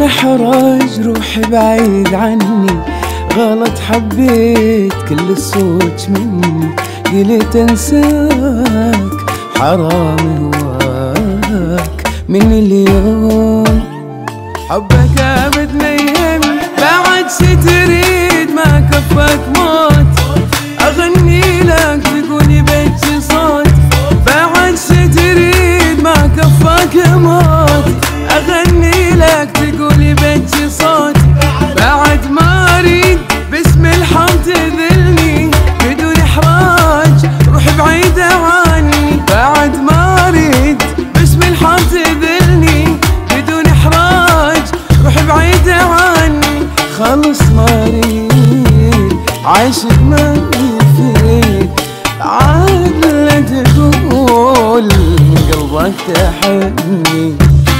احرج روحي بعيد عني، غلط حبيت كل الصوت مني، قلت انساك حرام هواك من اليوم. حبك ابد ما يهمني بعد شي تريد، ما كفاك موت اغني لك تقولي بجي صوت، بعد شي تريد ما كفاك موت اغني لك تقولي بجي صوت، بعد ما اريد باسم الحب تذلني بدون احراج روحي بعيدة عني، بعد ما اريد باسم الحب تذلني بدون احراج روحي بعيدة عني. خلص ما اريد عاشق ما يفيد، عاد لا تقول من قلبك تحبني.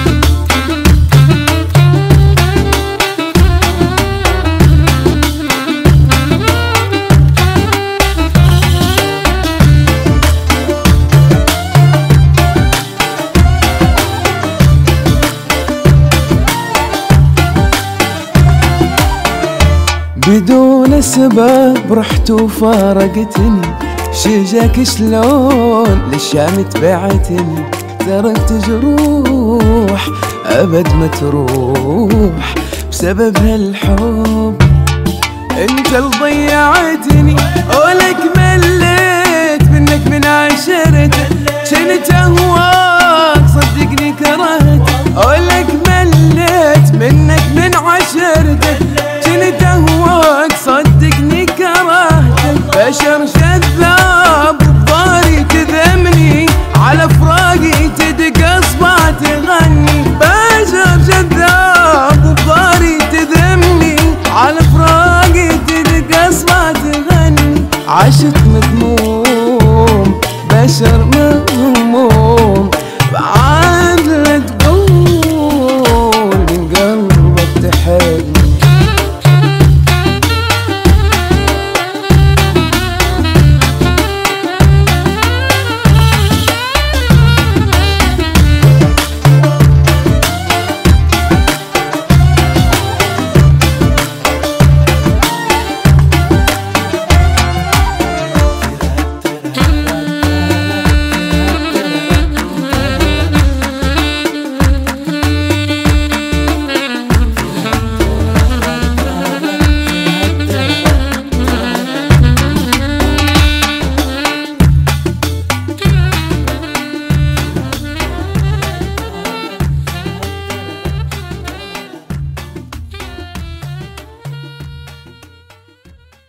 بدون سبب رحت وفارقتني، شجاك شلون للشام تبعتني، تركت جروح أبد ما تروح بسبب هالحب، انت اللي ضيعتني ولك مليت منك من عشرتك، كنت اهواك صدقني كرهتك، ولك مليت منك من عشرتك، كنت اهواك صدقني كرهتك، بشر شذاب بضاري تذمني على فراقي تدق اصبع تغني، بشر شذاب بضاري تذمني على فراقي تدق اصبع تغني، عشت مذموم بشر